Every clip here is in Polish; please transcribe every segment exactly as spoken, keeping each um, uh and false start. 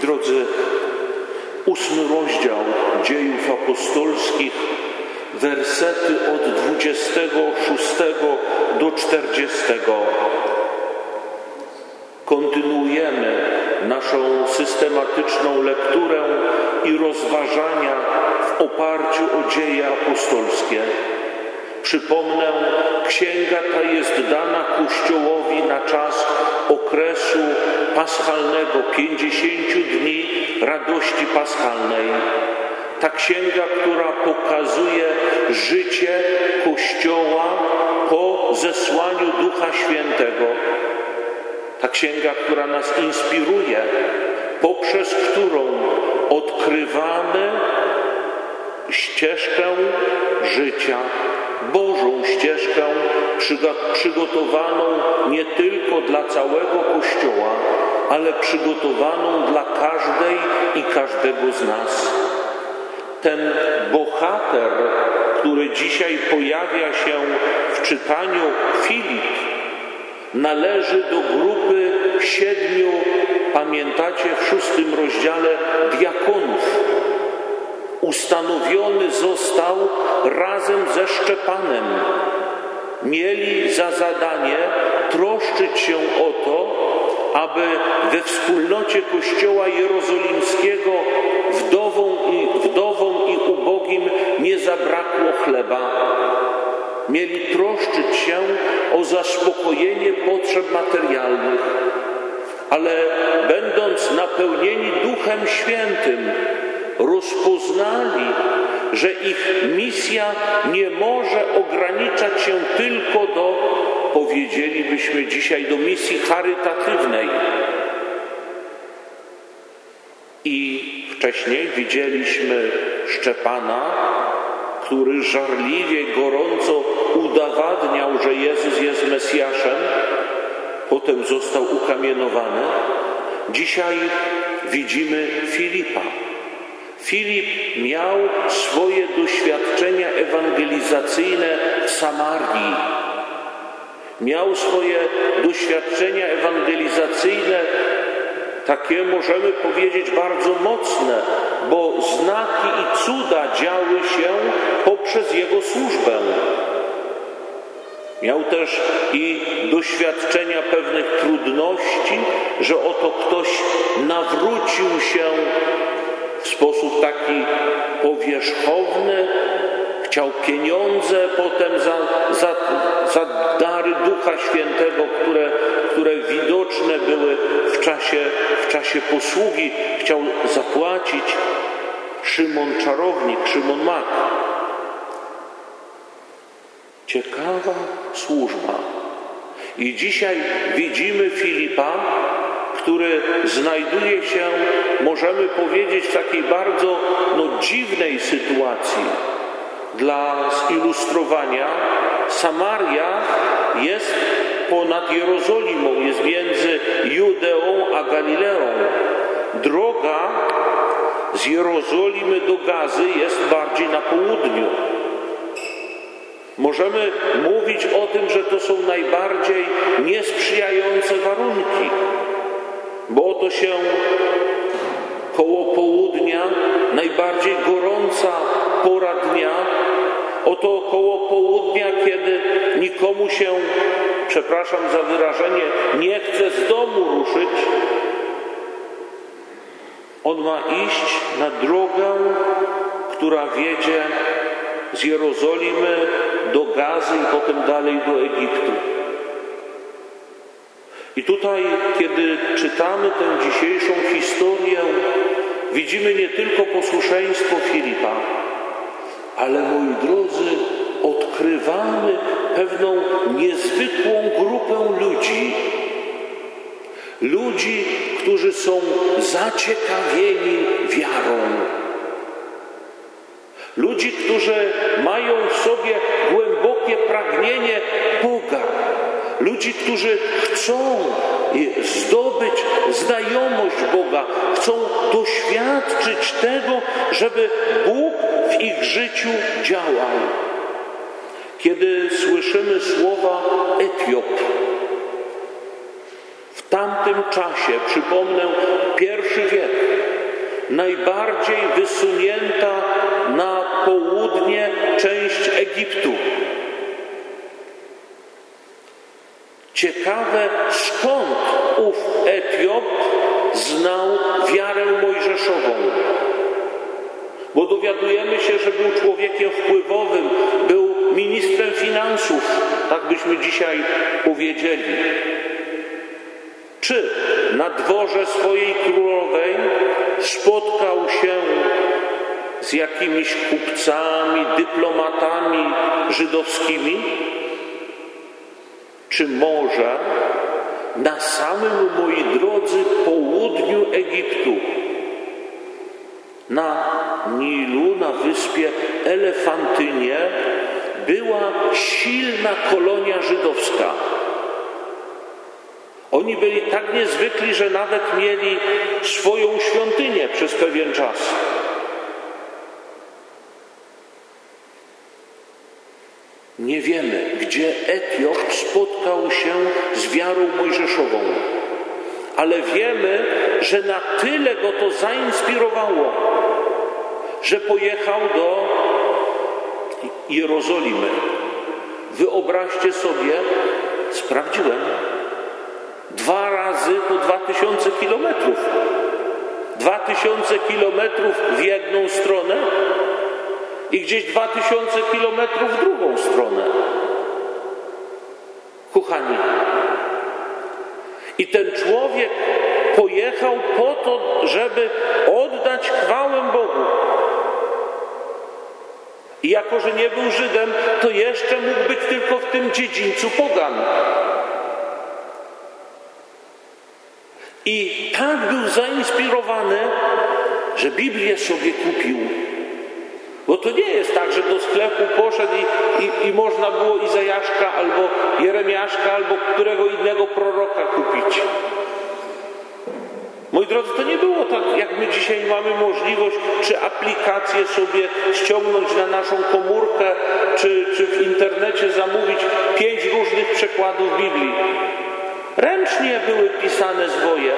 drodzy, ósmy rozdział Dziejów Apostolskich, wersety od dwudziestego szóstego do czterdziestego. Kontynuujemy naszą systematyczną lekturę i rozważania w oparciu o dzieje apostolskie. Przypomnę, księga ta jest dana Kościołowi na czas okresu paschalnego, pięćdziesięciu dni radości paschalnej. Ta księga, która pokazuje życie Kościoła po zesłaniu Ducha Świętego. Ta księga, która nas inspiruje, poprzez którą odkrywamy ścieżkę życia, Bożą ścieżkę przygotowaną nie tylko dla całego Kościoła, ale przygotowaną dla każdej i każdego z nas. Ten bohater, który dzisiaj pojawia się w czytaniu, Filip, należy do grupy siedmiu, pamiętacie, w szóstym rozdziale diakonów. Ustanowiony został razem ze Szczepanem. Mieli za zadanie troszczyć się o to, aby we wspólnocie Kościoła Jerozolimskiego wdowom i, wdowom i ubogim nie zabrakło chleba. Mieli troszczyć się o zaspokojenie potrzeb materialnych, ale będąc napełnieni Duchem Świętym, rozpoznali, że ich misja nie może ograniczać się tylko do, powiedzielibyśmy dzisiaj, do misji charytatywnej. I wcześniej widzieliśmy Szczepana, który żarliwie, gorąco udowadniał, że Jezus jest Mesjaszem, potem został ukamienowany. Dzisiaj widzimy Filipa. Filip miał swoje doświadczenia ewangelizacyjne w Samarii. Miał swoje doświadczenia ewangelizacyjne, takie możemy powiedzieć bardzo mocne, bo znaki i cuda działy się poprzez jego służbę. Miał też i doświadczenia pewnych trudności, że oto ktoś nawrócił się w sposób taki powierzchowny, chciał pieniądze potem za, za, za dary Ducha Świętego, które, które widoczne były w czasie, w czasie posługi. Chciał zapłacić. Szymon Czarownik, Szymon Mak. Ciekawa służba. I dzisiaj widzimy Filipa, który znajduje się, możemy powiedzieć, w takiej bardzo no, dziwnej sytuacji. Dla zilustrowania, Samaria jest ponad Jerozolimą, jest między Judeą a Galileą. Droga z Jerozolimy do Gazy jest bardziej na południu. Możemy mówić o tym, że to są najbardziej niesprzyjające warunki, bo oto się koło południa, najbardziej gorąca pora dnia, oto koło południa, kiedy nikomu się, przepraszam za wyrażenie, nie chce z domu ruszyć, on ma iść na drogę, która wiedzie z Jerozolimy do Gazy i potem dalej do Egiptu. I tutaj, kiedy czytamy tę dzisiejszą historię, widzimy nie tylko posłuszeństwo Filipa, ale, moi drodzy, odkrywamy pewną niezwykłą grupę ludzi. Ludzi, którzy są zaciekawieni wiarą. Ludzi, którzy mają w sobie głębokie pragnienie Boga. Ludzi, którzy chcą zdobyć znajomość Boga, chcą doświadczyć tego, żeby Bóg w ich życiu działał. Kiedy słyszymy słowa Etiop, w W tamtym czasie, przypomnę, pierwszy wiek, najbardziej wysunięta na południe część Egiptu. Ciekawe, skąd ów Etiop znał wiarę mojżeszową. Bo dowiadujemy się, że był człowiekiem wpływowym, był ministrem finansów, tak byśmy dzisiaj powiedzieli. Czy na dworze swojej królowej spotkał się z jakimiś kupcami, dyplomatami żydowskimi? Czy może na samym, moi drodzy, południu Egiptu, na Nilu, na wyspie Elefantynie, była silna kolonia żydowska? Oni byli tak niezwykli, że nawet mieli swoją świątynię przez pewien czas. Nie wiemy, gdzie Etiop spotkał się z wiarą mojżeszową, ale wiemy, że na tyle go to zainspirowało, że pojechał do Jerozolimy. Wyobraźcie sobie, sprawdziłem, dwa razy po dwa tysiące kilometrów. Dwa tysiące kilometrów w jedną stronę i gdzieś dwa tysiące kilometrów w drugą stronę. Kochani, i ten człowiek pojechał po to, żeby oddać chwałę Bogu. I jako, że nie był Żydem, to jeszcze mógł być tylko w tym dziedzińcu pogan. I tak był zainspirowany, że Biblię sobie kupił. Bo to nie jest tak, że do sklepu poszedł i, i, i można było Izajaszka albo Jeremiaszka albo którego innego proroka kupić. Moi drodzy, to nie było tak, jak my dzisiaj mamy możliwość, czy aplikację sobie ściągnąć na naszą komórkę, czy, czy w internecie zamówić pięć różnych przekładów Biblii. Ręcznie były pisane zwoje.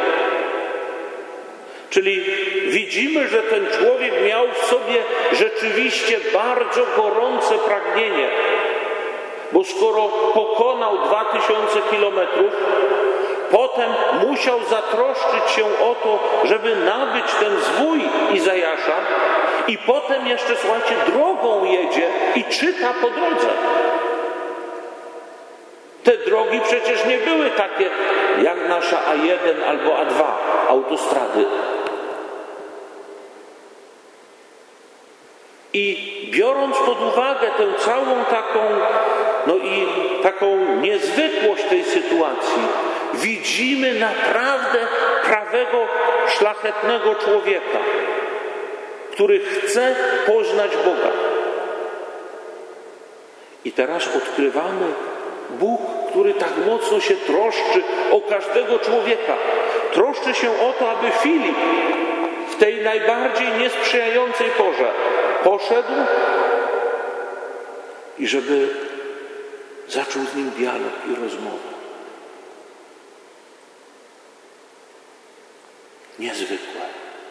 Czyli widzimy, że ten człowiek miał w sobie rzeczywiście bardzo gorące pragnienie. Bo skoro pokonał dwa tysiące kilometrów, potem musiał zatroszczyć się o to, żeby nabyć ten zwój Izajasza i potem jeszcze, słuchajcie, drogą jedzie i czyta po drodze. Te drogi przecież nie były takie jak nasza A jeden albo A dwa, autostrady. I biorąc pod uwagę tę całą taką, no i taką niezwykłość tej sytuacji, widzimy naprawdę prawego, szlachetnego człowieka, który chce poznać Boga. I teraz odkrywamy Bóg, który tak mocno się troszczy o każdego człowieka. Troszczy się o to, aby Filip w tej najbardziej niesprzyjającej porze poszedł i żeby zaczął z nim dialog i rozmowę. Niezwykłe.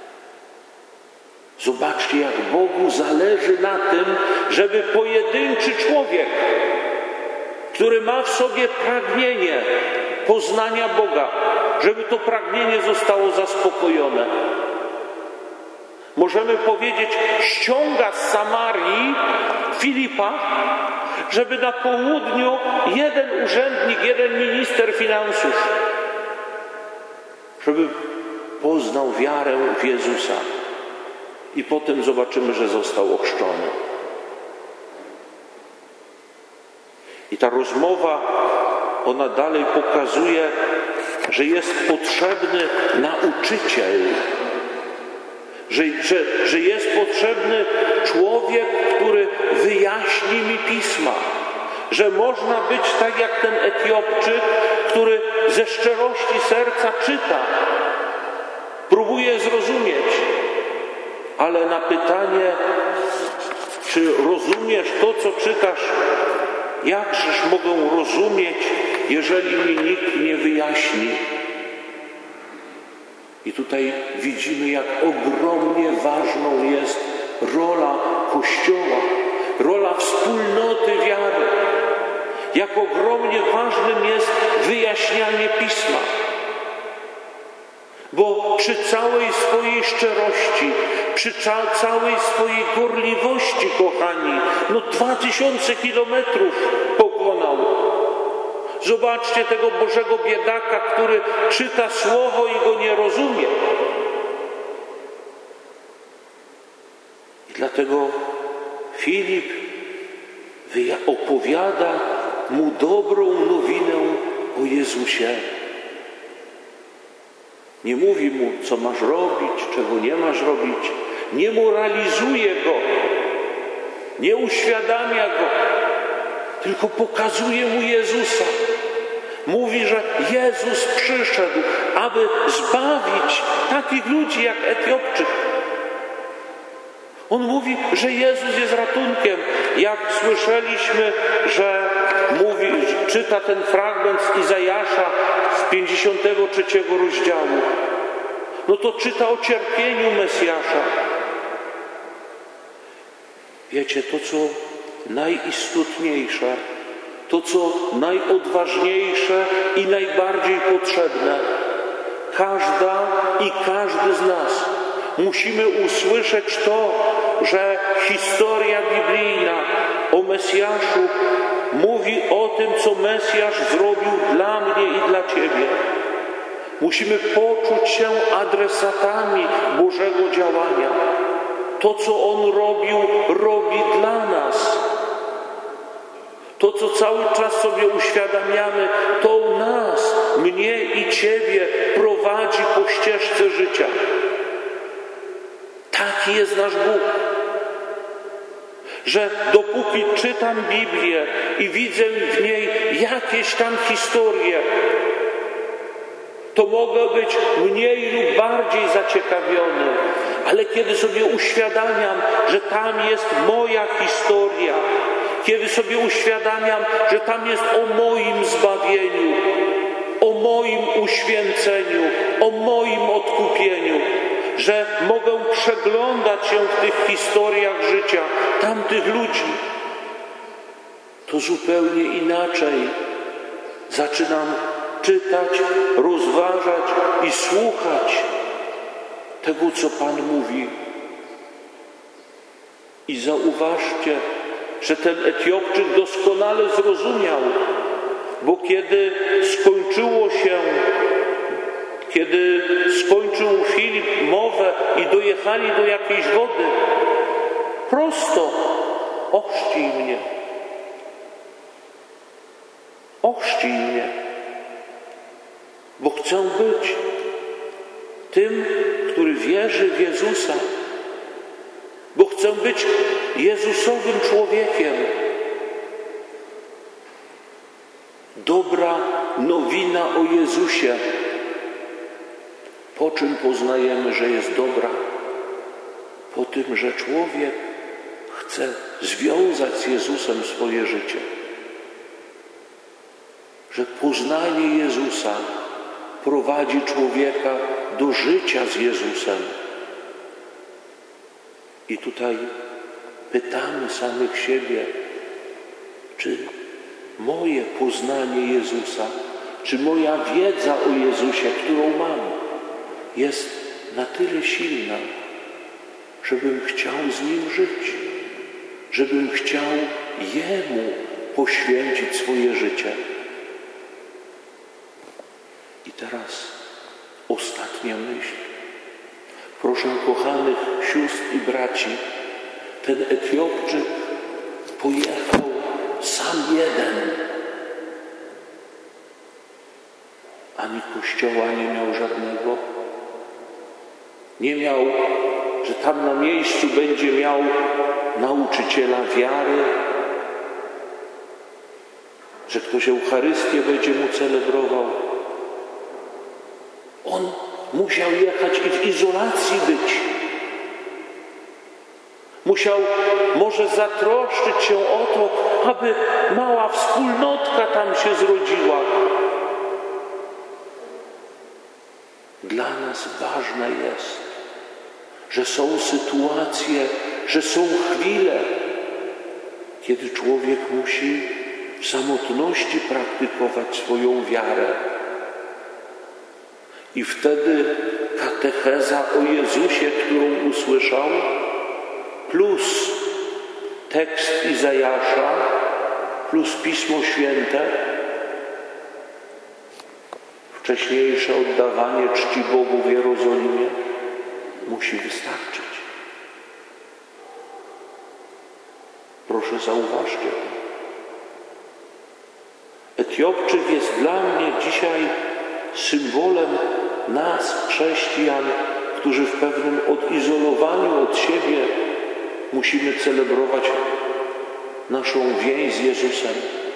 Zobaczcie, jak Bogu zależy na tym, żeby pojedynczy człowiek, który ma w sobie pragnienie poznania Boga, żeby to pragnienie zostało zaspokojone. Możemy powiedzieć, ściąga z Samarii Filipa, żeby na południu jeden urzędnik, jeden minister finansów, żeby poznał wiarę w Jezusa. I potem zobaczymy, że został ochrzczony. I ta rozmowa, ona dalej pokazuje, że jest potrzebny nauczyciel, że, że, że jest potrzebny człowiek, który wyjaśni mi Pisma, że można być tak jak ten Etiopczyk, który ze szczerości serca czyta, próbuje zrozumieć, ale na pytanie, czy rozumiesz to, co czytasz, jakżeż mogę rozumieć, jeżeli mi nikt nie wyjaśni? I tutaj widzimy, jak ogromnie ważną jest rola Kościoła, rola wspólnoty wiary. Jak ogromnie ważnym jest wyjaśnianie Pisma. Bo przy całej swojej szczerości, przy cza- całej swojej gorliwości, kochani, no dwa tysiące kilometrów pokonał. Zobaczcie tego Bożego biedaka, który czyta Słowo i go nie rozumie. I dlatego Filip opowiada mu dobrą nowinę o Jezusie. Nie mówi mu, co masz robić, czego nie masz robić. Nie moralizuje go, nie uświadamia go, tylko pokazuje mu Jezusa. Mówi, że Jezus przyszedł, aby zbawić takich ludzi jak Etiopczyk. On mówi, że Jezus jest ratunkiem. Jak słyszeliśmy, że mówi, czyta ten fragment z Izajasza z pięćdziesiątego trzeciego rozdziału, no to czyta o cierpieniu Mesjasza. Wiecie, to co najistotniejsze, to co najodważniejsze i najbardziej potrzebne, każda i każdy z nas musimy usłyszeć to, że historia biblijna o Mesjaszu mówi o tym, co Mesjasz zrobił dla mnie i dla Ciebie. Musimy poczuć się adresatami Bożego działania. To, co On robił, robi dla nas. To, co cały czas sobie uświadamiamy, to nas, mnie i Ciebie prowadzi po ścieżce życia. Taki jest nasz Bóg. Że dopóki czytam Biblię i widzę w niej jakieś tam historie, to mogę być mniej lub bardziej zaciekawiony. Ale kiedy sobie uświadamiam, że tam jest moja historia, kiedy sobie uświadamiam, że tam jest o moim zbawieniu, o moim uświęceniu, o moim odkupieniu, że mogę przeglądać się w tych historiach życia tamtych ludzi, to zupełnie inaczej zaczynam czytać, rozważać i słuchać tego, co Pan mówi. I zauważcie, że ten Etiopczyk doskonale zrozumiał, bo kiedy skończyło się, kiedy skończył Filip mowę i dojechali do jakiejś wody, prosto: ochrzcij mnie, ochrzcij mnie, bo chcę być tym, który wierzy w Jezusa, bo chcę być Jezusowym człowiekiem. Dobra nowina o Jezusie. Po czym poznajemy, że jest dobra? Po tym, że człowiek chce związać z Jezusem swoje życie. Że poznanie Jezusa prowadzi człowieka do życia z Jezusem. I tutaj pytamy samych siebie, czy moje poznanie Jezusa, czy moja wiedza o Jezusie, którą mam, jest na tyle silna, żebym chciał z Nim żyć, żebym chciał Jemu poświęcić swoje życie. I teraz ostatnia myśl. Proszę kochanych sióstr i braci, ten Etiopczyk pojechał sam jeden. Ani kościoła nie miał żadnego. Nie miał, że tam na miejscu będzie miał nauczyciela wiary, że ktoś Eucharystię będzie mu celebrował. On musiał jechać i w izolacji być. Musiał może zatroszczyć się o to, aby mała wspólnotka tam się zrodziła. Dla nas ważne jest, że są sytuacje, że są chwile, kiedy człowiek musi w samotności praktykować swoją wiarę. I wtedy katecheza o Jezusie, którą usłyszał, plus tekst Izajasza, plus Pismo Święte, wcześniejsze oddawanie czci Bogu w Jerozolimie musi wystarczyć. Proszę zauważcie to. Etiopczyk jest dla mnie dzisiaj symbolem nas, chrześcijan, którzy w pewnym odizolowaniu od siebie musimy celebrować naszą więź z Jezusem.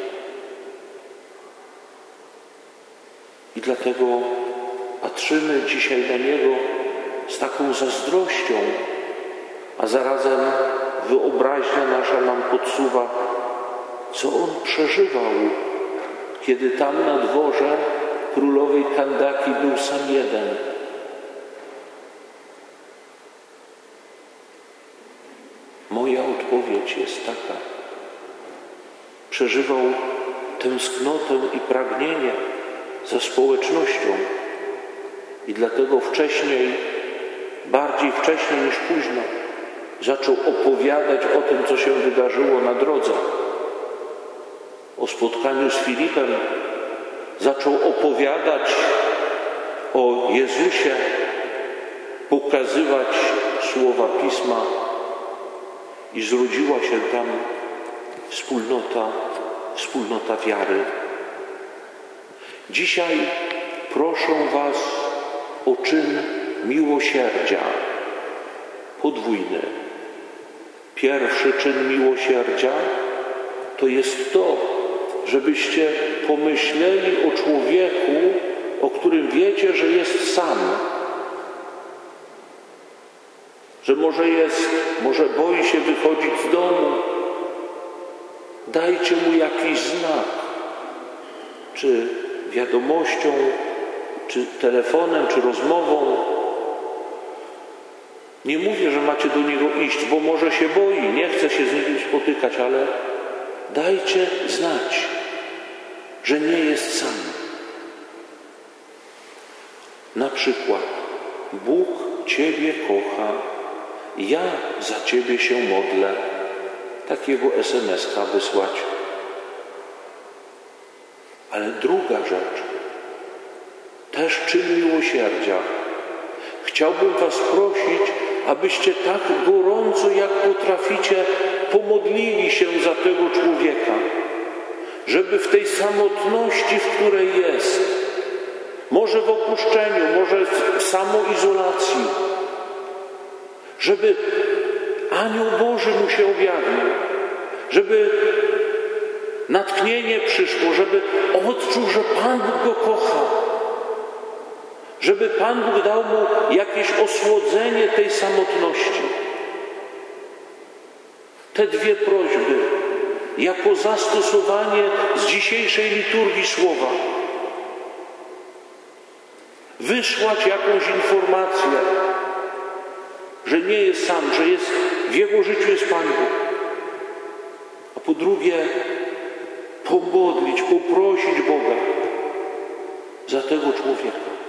I dlatego patrzymy dzisiaj na Niego z taką zazdrością, a zarazem wyobraźnia nasza nam podsuwa, co On przeżywał, kiedy tam na dworze królowej Kandaki był sam jeden. Moja odpowiedź jest taka. Przeżywał tęsknotę i pragnienie za społecznością i dlatego wcześniej, bardziej wcześniej niż późno, zaczął opowiadać o tym, co się wydarzyło na drodze. O spotkaniu z Filipem zaczął opowiadać o Jezusie, pokazywać słowa Pisma i zrodziła się tam wspólnota, wspólnota wiary. Dzisiaj proszę Was o czyn miłosierdzia podwójny. Pierwszy czyn miłosierdzia to jest to, żebyście pomyśleli o człowieku, o którym wiecie, że jest sam. Że może jest, może boi się wychodzić z domu. Dajcie mu jakiś znak. Czy wiadomością, czy telefonem, czy rozmową. Nie mówię, że macie do niego iść, bo może się boi, nie chce się z nim spotykać, ale dajcie znać, że nie jest sam. Na przykład Bóg Ciebie kocha, ja za Ciebie się modlę. Takiego es em es ka wysłać. Ale druga rzecz, też czyn miłosierdzia. Chciałbym Was prosić, abyście tak gorąco, jak potraficie, pomodlili się za tego człowieka, żeby w tej samotności, w której jest, może w opuszczeniu, może w samoizolacji, żeby anioł Boży mu się objawił, żeby natchnienie przyszło, żeby odczuł, że Pan Bóg go kocha, żeby Pan Bóg dał mu jakieś osłodzenie tej samotności. Te dwie prośby, jako zastosowanie z dzisiejszej liturgii słowa, wysłać jakąś informację, że nie jest sam, że jest, w jego życiu jest Pan Bóg. A po drugie, pomodlić, poprosić Boga za tego człowieka.